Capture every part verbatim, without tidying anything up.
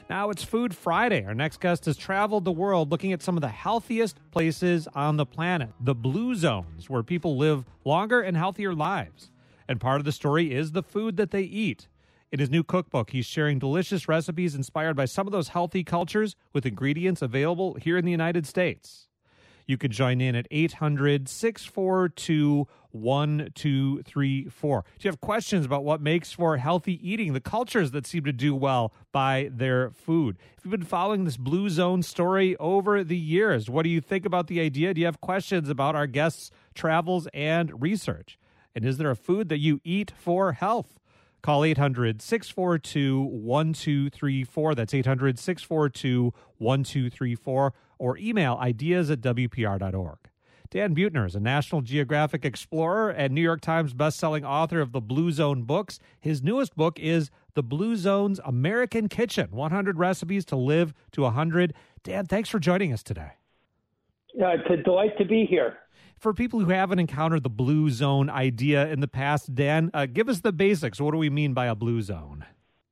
Now it's Food Friday. Our next guest has traveled the world looking at some of the healthiest places on the planet, the blue zones, where people live longer and healthier lives. And part of the story is the food that they eat. In his new cookbook, he's sharing delicious recipes inspired by some of those healthy cultures with ingredients available here in the United States. You can join in at eight hundred, six four two, one two three four. Do you have questions about what makes for healthy eating, the cultures that seem to do well by their food? If you've been following this Blue Zone story over the years, what do you think about the idea? Do you have questions about our guests' travels and research? And is there a food that you eat for health? Call eight hundred, six four two, one two three four. That's eight hundred, six four two, one two three four. Or email ideas at W P R dot org. Dan Buettner is a National Geographic explorer and New York Times bestselling author of the Blue Zone books. His newest book is The Blue Zone's American Kitchen, one hundred Recipes to Live to one hundred. Dan, thanks for joining us today. Uh, it's a delight to be here. For people who haven't encountered the Blue Zone idea in the past, Dan, uh, give us the basics. What do we mean by a Blue Zone?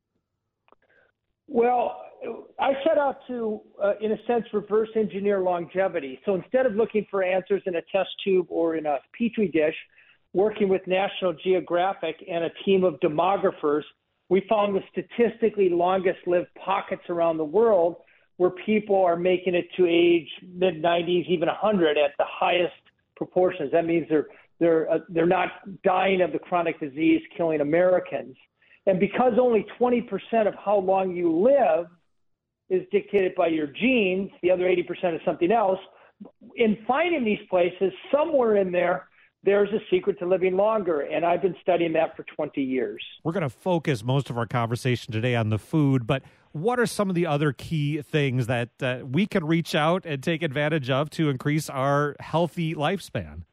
Well, I set out to, uh, in a sense, reverse engineer longevity. So instead of looking for answers in a test tube or in a petri dish, working with National Geographic and a team of demographers, we found the statistically longest lived pockets around the world where people are making it to age mid nineties, even one hundred at the highest proportions. That means they're they're uh, they're not dying of the chronic disease killing Americans. And because only twenty percent of how long you live is dictated by your genes, the other eighty percent is something else. In finding these places, somewhere in there, there's a secret to living longer, and I've been studying that for twenty years. We're going to focus most of our conversation today on the food, but what are some of the other key things that uh, we can reach out and take advantage of to increase our healthy lifespan?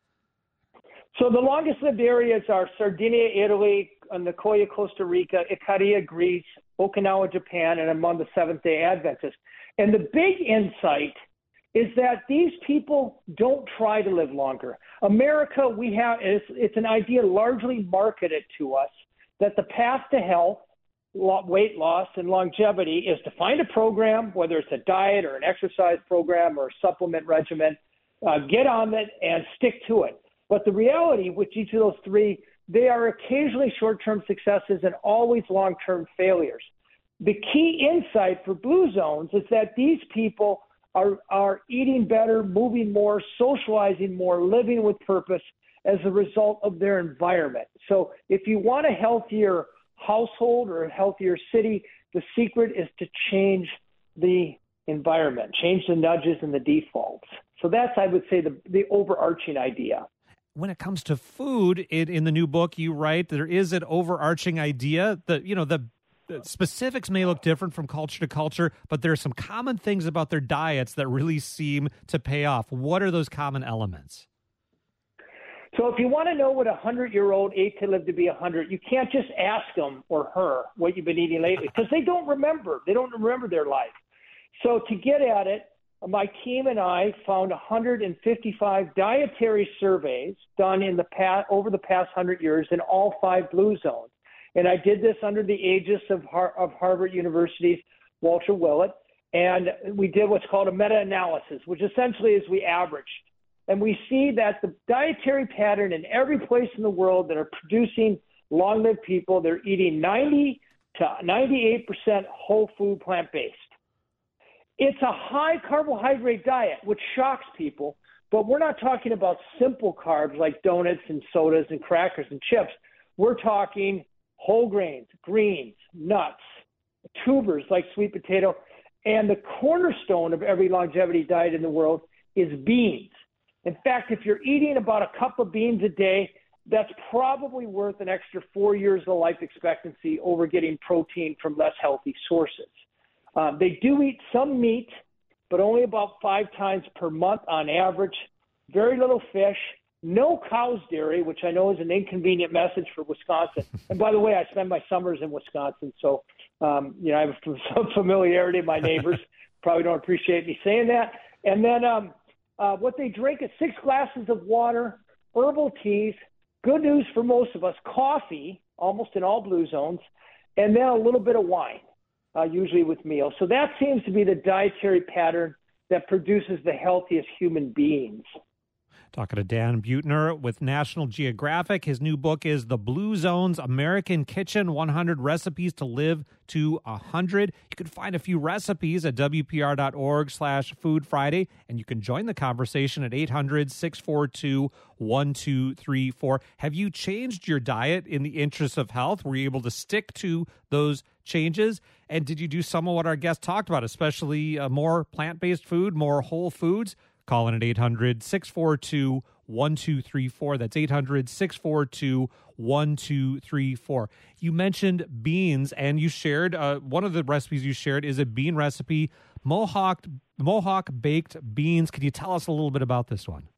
So the longest lived areas are Sardinia, Italy, Nicoya, Costa Rica, Ikaria, Greece, Okinawa, Japan, and among the Seventh-day Adventists. And the big insight is that these people don't try to live longer. America, we have it's, it's an idea largely marketed to us that the path to health, weight loss, and longevity is to find a program, whether it's a diet or an exercise program or a supplement regimen, uh, get on it and stick to it. But the reality with each of those three, they are occasionally short-term successes and always long-term failures. The key insight for Blue Zones is that these people are, are eating better, moving more, socializing more, living with purpose as a result of their environment. So if you want a healthier household or a healthier city, the secret is to change the environment, change the nudges and the defaults. So that's, I would say, the, the overarching idea. When it comes to food, it, in the new book, you write there is an overarching idea that, you know, the the specifics may look different from culture to culture, but there are some common things about their diets that really seem to pay off. What are those common elements? So if you want to know what a hundred-year-old ate to live to be one hundred, you can't just ask them or her what you've been eating lately because they don't remember. They don't remember their life. So to get at it, my team and I found one hundred fifty-five dietary surveys done in the past, over the past one hundred years in all five Blue Zones. And I did this under the aegis of, Har- of Harvard University's Walter Willett. And we did what's called a meta-analysis, which essentially is we averaged. And we see that the dietary pattern in every place in the world that are producing long-lived people, they're eating ninety to ninety-eight percent whole food plant-based. It's a high carbohydrate diet, which shocks people, but we're not talking about simple carbs like donuts and sodas and crackers and chips. We're talking whole grains, greens, nuts, tubers like sweet potato, and the cornerstone of every longevity diet in the world is beans. In fact, if you're eating about a cup of beans a day, that's probably worth an extra four years of life expectancy over getting protein from less healthy sources. Uh, they do eat some meat, but only about five times per month on average. Very little fish, no cow's dairy, which I know is an inconvenient message for Wisconsin. And by the way, I spend my summers in Wisconsin, so um, you know I have some familiarity. My neighbors probably don't appreciate me saying that. And then um, uh, what they drink is six glasses of water, herbal teas. Good news for most of us: coffee, almost in all Blue Zones, and then a little bit of wine. uh, usually with meals. So that seems to be the dietary pattern that produces the healthiest human beings. Talking to Dan Buettner with National Geographic. His new book is The Blue Zones, American Kitchen, one hundred Recipes to Live to one hundred. You can find a few recipes at W P R dot org slash Food Friday, and you can join the conversation at eight hundred, six four two, one two three four. Have you changed your diet in the interest of health? Were you able to stick to those changes? And did you do some of what our guest talked about, especially uh, more plant-based food, more whole foods? Call in at eight hundred, six four two, one two three four. That's eight hundred, six four two, one two three four. You mentioned beans, and you shared, uh, one of the recipes you shared is a bean recipe, Mohawk, Mohawk baked beans. Can you tell us a little bit about this one?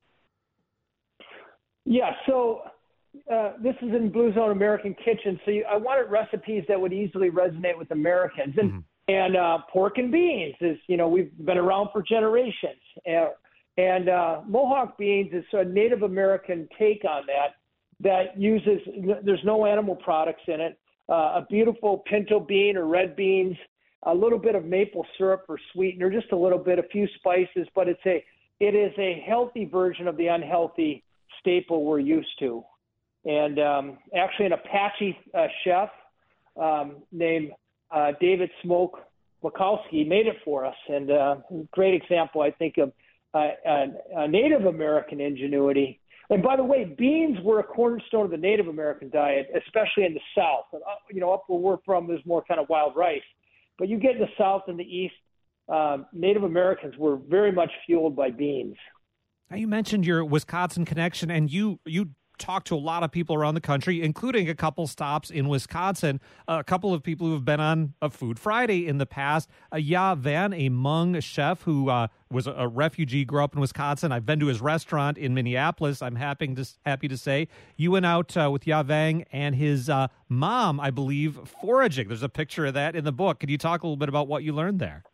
Yeah, so uh, this is in Blue Zone American Kitchen. So you, I wanted recipes that would easily resonate with Americans. And, mm-hmm. and uh, pork and beans is, you know, we've been around for generations. Uh, And uh, Mohawk beans is a Native American take on that that uses, there's no animal products in it, uh, a beautiful pinto bean or red beans, a little bit of maple syrup or sweetener, just a little bit, a few spices, but it's a, it is a healthy version of the unhealthy staple we're used to. And um, actually an Apache uh, chef um, named uh, David Smoke Makowski made it for us. And uh, great example, I think, of Uh, uh, uh, Native American ingenuity. And by the way, beans were a cornerstone of the Native American diet, especially in the South. And, uh, you know, up where we're from, there's more kind of wild rice. But you get in the South and the East, uh, Native Americans were very much fueled by beans. Now, you mentioned your Wisconsin connection, and you you talked to a lot of people around the country, including a couple stops in Wisconsin, uh, a couple of people who have been on a Food Friday in the past. Uh, Ya Van, a Hmong chef who uh, was a refugee, grew up in Wisconsin. I've been to his restaurant in Minneapolis. I'm happy to, happy to say. You went out uh, with Ya Van and his uh, mom, I believe, foraging. There's a picture of that in the book. Could you talk a little bit about what you learned there?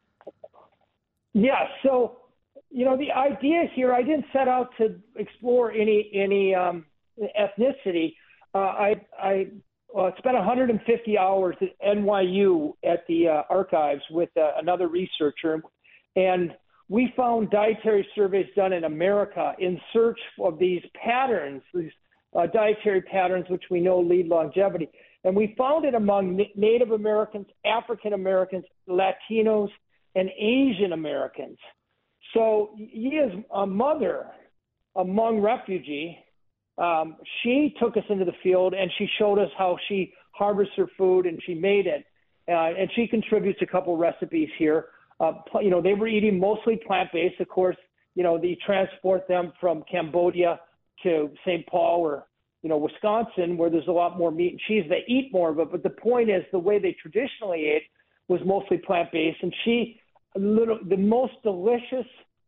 Yeah, so you know, the idea here, I didn't set out to explore any any um, ethnicity. Uh, I, I uh, spent one hundred fifty hours at N Y U at the uh, archives with uh, another researcher, and we found dietary surveys done in America in search of these patterns, these uh, dietary patterns which we know lead longevity. And we found it among N- Native Americans, African Americans, Latinos, and Asian Americans. So he is a mother, a Hmong refugee. Um, she took us into the field and she showed us how she harvests her food and she made it. Uh, and she contributes a couple recipes here. Uh, you know, they were eating mostly plant-based. Of course, you know, they transport them from Cambodia to Saint Paul or, you know, Wisconsin, where there's a lot more meat and cheese. They eat more of it. But the point is the way they traditionally ate was mostly plant-based. And she, little, the most delicious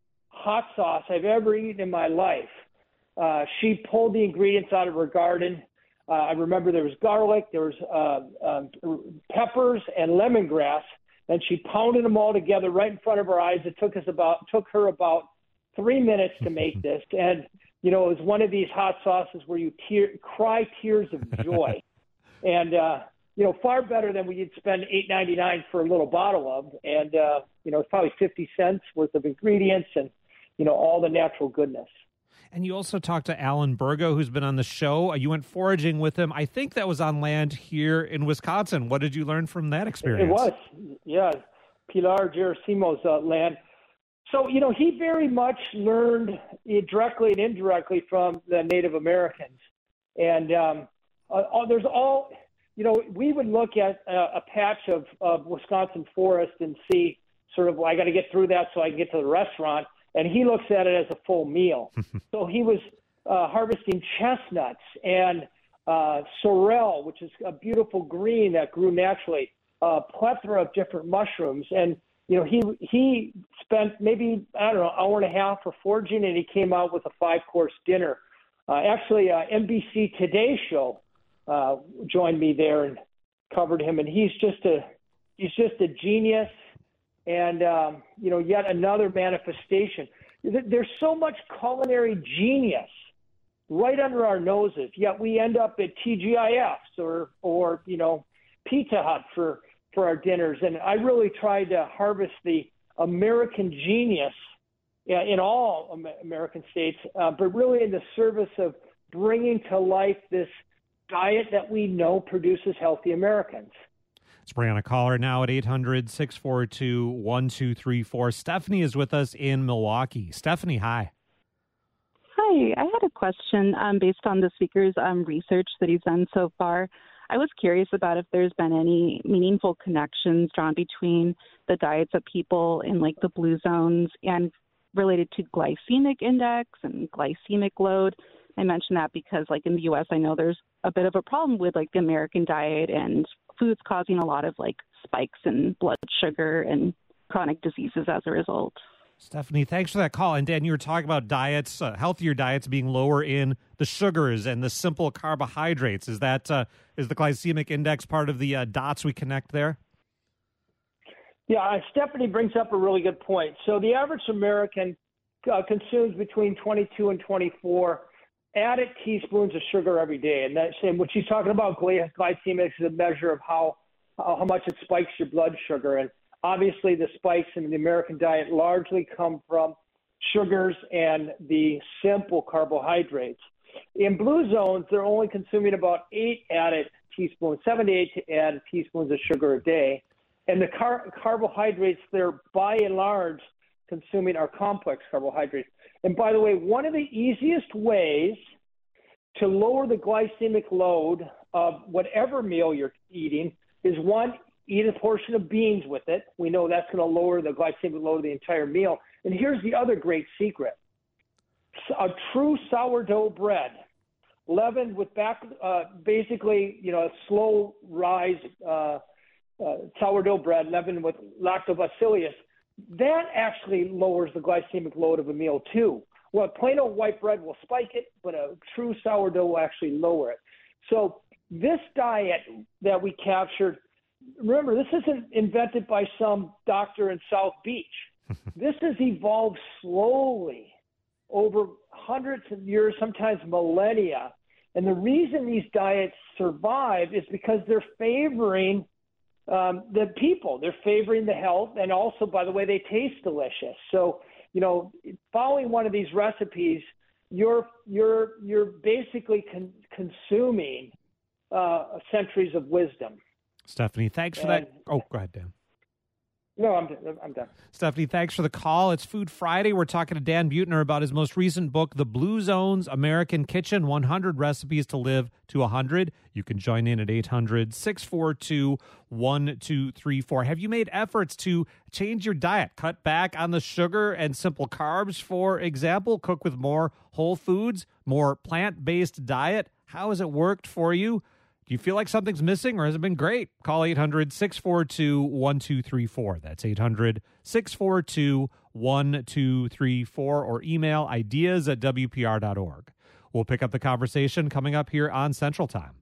hot sauce I've ever eaten in my life. Uh, she pulled the ingredients out of her garden. Uh, I remember there was garlic, there was uh, um, peppers and lemongrass, and she pounded them all together right in front of our eyes. It took us about took her about three minutes to make this, and you know it was one of these hot sauces where you tear, cry tears of joy, and uh, you know far better than we'd spend eight ninety-nine for a little bottle of, and uh, you know it's probably fifty cents worth of ingredients and you know, all the natural goodness. And you also talked to Alan Burgo, who's been on the show. You went foraging with him. I think that was on land here in Wisconsin. What did you learn from that experience? It was, yeah, Pilar Gerasimo's uh, land. So, you know, he very much learned directly and indirectly from the Native Americans. And um, uh, there's all, you know, we would look at uh, a patch of, of Wisconsin forest and see sort of, well, I got to get through that so I can get to the restaurant. And he looks at it as a full meal. So he was uh, harvesting chestnuts and uh, sorrel, which is a beautiful green that grew naturally, a plethora of different mushrooms. And, you know, he he spent maybe, I don't know, an hour and a half for foraging, and he came out with a five-course dinner. Uh, actually, uh, N B C Today show uh, joined me there and covered him, and he's just a he's just a genius. And, um, you know, yet another manifestation. There's so much culinary genius right under our noses, yet we end up at T G I Fs or, or you know, Pizza Hut for for our dinners. And I really tried to harvest the American genius in all American states, uh, but really in the service of bringing to life this diet that we know produces healthy Americans. Let's bring on a caller now at eight hundred, six four two, one two three four. Stephanie is with us in Milwaukee. Stephanie, hi. Hi, I had a question um, based on the speaker's um, research that he's done so far. I was curious about if there's been any meaningful connections drawn between the diets of people in like the blue zones and related to glycemic index and glycemic load. I mention that because like in the U S, I know there's a bit of a problem with like the American diet and foods causing a lot of like spikes in blood sugar and chronic diseases as a result. Stephanie, thanks for that call. And Dan, you were talking about diets, uh, healthier diets being lower in the sugars and the simple carbohydrates. Is that uh, is the glycemic index part of the uh, dots we connect there? Yeah, Stephanie brings up a really good point. So the average American uh, consumes between twenty-two and twenty-four added teaspoons of sugar every day. And that's and what she's talking about, glycemics is a measure of how how much it spikes your blood sugar. And obviously the spikes in the American diet largely come from sugars and the simple carbohydrates. In blue zones, they're only consuming about eight added teaspoons, seven to eight added teaspoons of sugar a day. And the car- carbohydrates they're by and large consuming are complex carbohydrates. And by the way, one of the easiest ways to lower the glycemic load of whatever meal you're eating is, one, eat a portion of beans with it. We know that's going to lower the glycemic load of the entire meal. And here's the other great secret. A true sourdough bread, leavened with back, uh, basically, you know, a slow rise uh, uh, sourdough bread leavened with lactobacillus, that actually lowers the glycemic load of a meal too. Well, plain old white bread will spike it, but a true sourdough will actually lower it. So this diet that we captured, remember, this isn't invented by some doctor in South Beach. This has evolved slowly over hundreds of years, sometimes millennia. And the reason these diets survive is because they're favoring um, the people. They're favoring the health, and also, by the way, they taste delicious. So, you know, following one of these recipes, you're you're you're basically con- consuming uh, centuries of wisdom. Stephanie, thanks for and, that. Oh, go ahead, Dan. No, I'm I'm done. Stephanie, thanks for the call. It's Food Friday. We're talking to Dan Buettner about his most recent book, The Blue Zones American Kitchen, one hundred Recipes to Live to one hundred. You can join in at eight hundred, six four two, one two three four. Have you made efforts to change your diet, cut back on the sugar and simple carbs, for example, cook with more whole foods, more plant-based diet? How has it worked for you? Do you feel like something's missing, or has it been great? Call eight hundred, six four two, one two three four. That's eight hundred, six four two, one two three four, or email ideas at W P R dot org. We'll pick up the conversation coming up here on Central Time.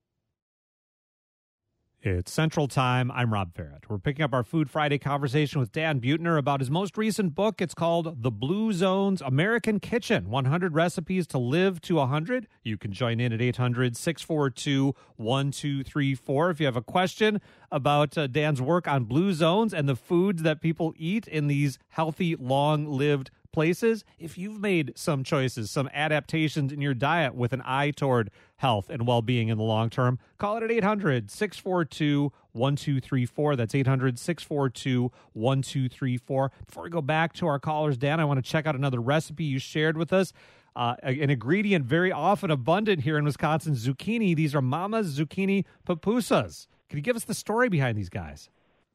It's Central Time. I'm Rob Farrett. We're picking up our Food Friday conversation with Dan Buettner about his most recent book. It's called The Blue Zones American Kitchen, one hundred Recipes to Live to one hundred. You can join in at eight hundred, six four two, one two three four. If you have a question about uh, Dan's work on Blue Zones and the foods that people eat in these healthy, long-lived places, if you've made some choices, some adaptations in your diet with an eye toward health and well-being in the long term, call it at eight hundred, six four two, one two three four. That's eight hundred, six four two, one two three four. Before we go back to our callers, Dan, I want to check out another recipe you shared with us. Uh, an ingredient very often abundant here in Wisconsin, zucchini. These are Mama's Zucchini Pupusas. Can you give us the story behind these guys?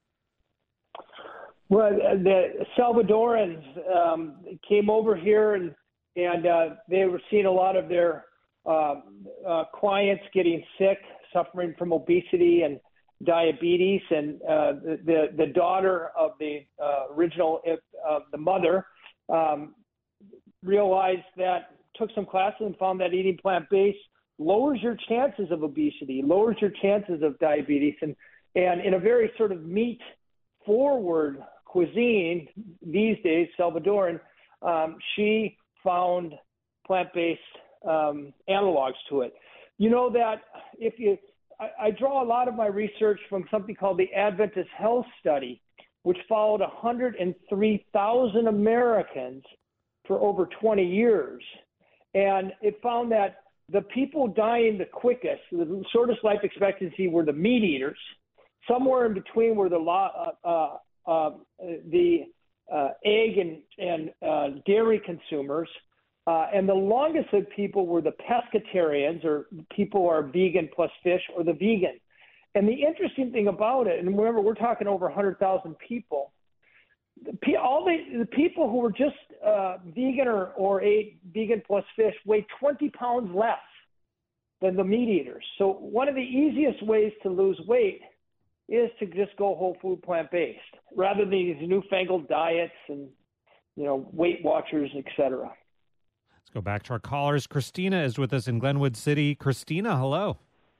Well, the Salvadorans um, came over here, and and uh, they were seeing a lot of their uh, uh, clients getting sick, suffering from obesity and diabetes. And uh, the, the the daughter of the uh, original, uh, the mother, um, realized that, took some classes and found that eating plant-based lowers your chances of obesity, lowers your chances of diabetes, and and in a very sort of meat forward cuisine these days, Salvadoran, um, she found plant-based um, analogs to it. You know that if you, I, I draw a lot of my research from something called the Adventist Health Study, which followed one hundred three thousand Americans for over twenty years. And it found that the people dying the quickest, the shortest life expectancy, were the meat eaters. Somewhere in between were the uh, uh, uh, the uh, egg and, and uh, dairy consumers. Uh, and the longest of people were the pescatarians, or people who are vegan plus fish, or the vegan. And the interesting thing about it, and remember, we're talking over one hundred thousand people, the, all the, the people who were just uh, vegan or, or ate vegan plus fish weighed twenty pounds less than the meat eaters. So one of the easiest ways to lose weight is to just go whole food plant-based, rather than these newfangled diets and, you know, Weight Watchers, et cetera. Let's go back to our callers. Christina is with us in Glenwood City. Christina, hello.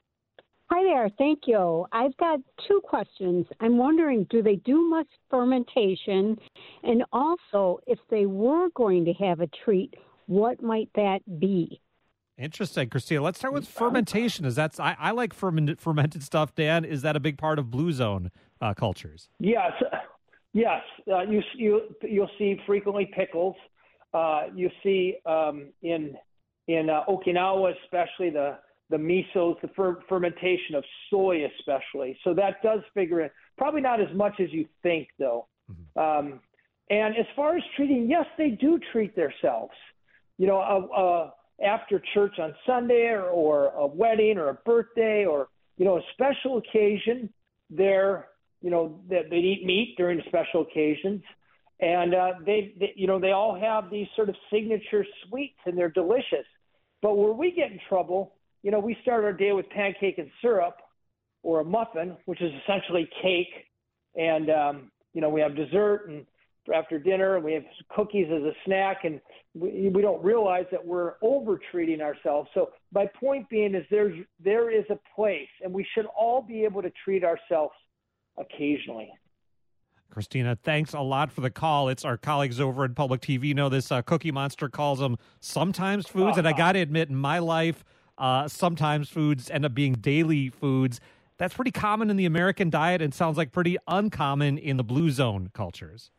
Hi there. Thank you. I've got two questions. I'm wondering, do they do much fermentation? And also, if they were going to have a treat, what might that be? Interesting, Christina. Let's start with fermentation. Is that's I, I like fermented, fermented stuff, Dan. Is that a big part of Blue Zone uh, cultures? Yes. Yes. Uh, you, you, you'll see frequently pickles. Uh, you see um, in in uh, Okinawa, especially the the misos, the fer- fermentation of soy, especially. So that does figure in. Probably not as much as you think, though. Mm-hmm. Um, and as far as treating, yes, they do treat themselves. You know, uh, uh, after church on Sunday, or, or a wedding, or a birthday, or you know, a special occasion, they're you know they, they eat meat during special occasions. And uh, they, they, you know, they all have these sort of signature sweets, and they're delicious. But where we get in trouble, you know, we start our day with pancake and syrup, or a muffin, which is essentially cake. And, um, you know, we have dessert and after dinner, and we have cookies as a snack. And we, we don't realize that we're over-treating ourselves. So my point being is there's, there is a place, and we should all be able to treat ourselves occasionally. Christina, thanks a lot for the call. It's our colleagues over at Public T V know this. Uh, Cookie Monster calls them sometimes foods. Uh-huh. And I got to admit, in my life, uh, sometimes foods end up being daily foods. That's pretty common in the American diet, and sounds like pretty uncommon in the Blue Zone cultures.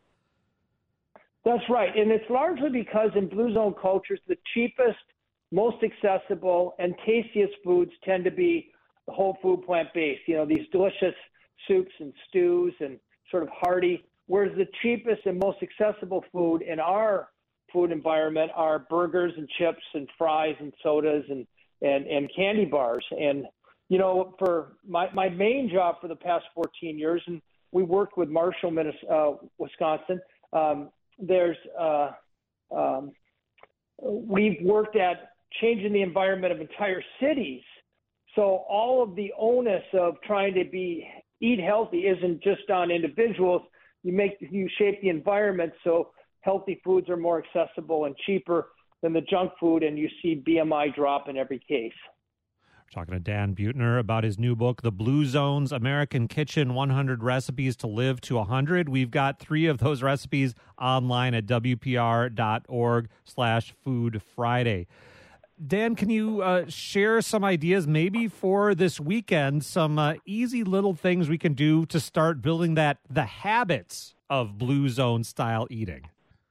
That's right. And it's largely because in Blue Zone cultures, the cheapest, most accessible, and tastiest foods tend to be whole food plant-based. You know, these delicious soups and stews and sort of hearty, whereas the cheapest and most accessible food in our food environment are burgers and chips and fries and sodas and, and, and candy bars. And, you know, for my, my main job for the past fourteen years, and we worked with Marshall, Minnesota, uh, Wisconsin, um, there's, uh, um, we've worked at changing the environment of entire cities. So all of the onus of trying to be eat healthy isn't just on individuals. You make you shape the environment so healthy foods are more accessible and cheaper than the junk food, and you see B M I drop in every case. We're talking to Dan Buettner about his new book, The Blue Zones, American Kitchen, one hundred Recipes to Live to one hundred. We've got three of those recipes online at W P R dot org slash Food Friday. Dan, can you uh, share some ideas maybe for this weekend, some uh, easy little things we can do to start building that the habits of Blue Zone style eating?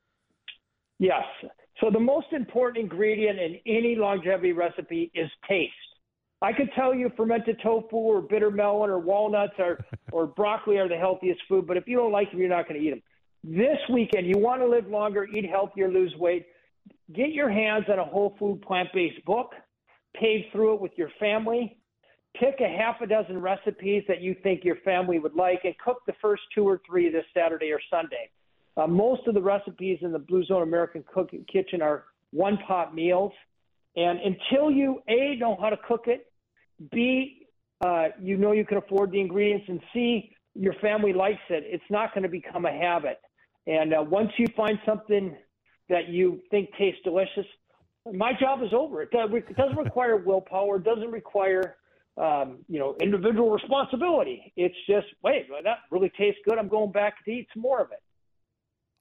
Yes. So the most important ingredient in any longevity recipe is taste. I could tell you fermented tofu or bitter melon or walnuts or, or broccoli are the healthiest food, but if you don't like them, you're not going to eat them. This weekend, you want to live longer, eat healthier, lose weight. Get your hands on a whole food plant-based book, page through it with your family, pick a half a dozen recipes that you think your family would like, and cook the first two or three this Saturday or Sunday. Uh, most of the recipes in the Blue Zone American Cooking Kitchen are one-pot meals. And until you, A, know how to cook it, B, uh, you know you can afford the ingredients, and C, your family likes it, it's not going to become a habit. And uh, once you find something that you think tastes delicious, my job is over. It, does, it doesn't require willpower. It doesn't require, um, you know, individual responsibility. It's just, wait, that really tastes good. I'm going back to eat some more of it.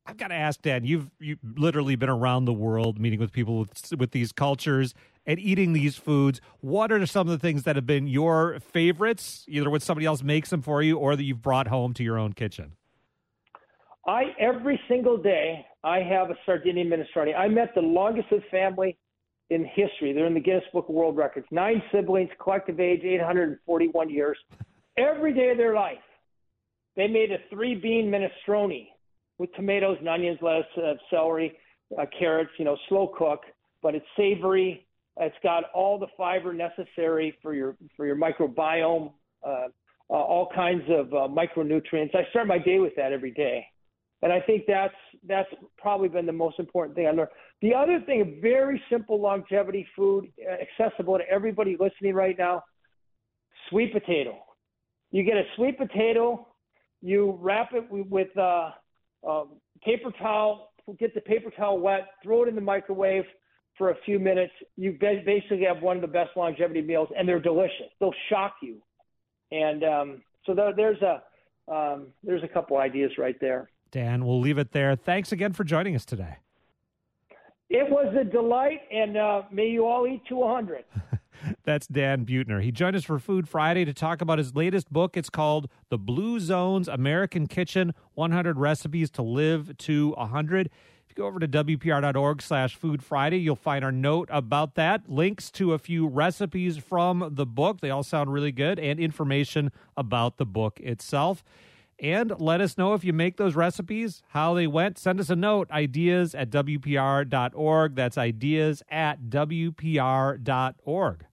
I've got to ask, Dan, you've you've literally been around the world meeting with people with, with these cultures and eating these foods. What are some of the things that have been your favorites, either when somebody else makes them for you or that you've brought home to your own kitchen? I every single day I have a Sardinian minestrone. I met the longest lived family in history. They're in the Guinness Book of World Records. Nine siblings, collective age eight hundred forty-one years. Every day of their life, they made a three-bean minestrone with tomatoes and onions, lettuce, uh, celery, uh, carrots. You know, slow cook, but it's savory. It's got all the fiber necessary for your for your microbiome, uh, uh, all kinds of uh, micronutrients. I start my day with that every day. And I think that's that's probably been the most important thing I learned. The other thing, a very simple longevity food, accessible to everybody listening right now, sweet potato. You get a sweet potato, you wrap it with uh, uh, paper towel, get the paper towel wet, throw it in the microwave for a few minutes. You basically have one of the best longevity meals, and they're delicious. They'll shock you. And um, so there, there's a um, there's a couple ideas right there. Dan, we'll leave it there. Thanks again for joining us today. It was a delight, and uh, may you all eat to one hundred. That's Dan Buettner. He joined us for Food Friday to talk about his latest book. It's called The Blue Zones, American Kitchen, one hundred Recipes to Live to one hundred. If you go over to W P R dot org slash Food Friday, you'll find our note about that, links to a few recipes from the book. They all sound really good, and information about the book itself. And let us know if you make those recipes, how they went. Send us a note, ideas at W P R dot org. That's ideas at W P R dot org.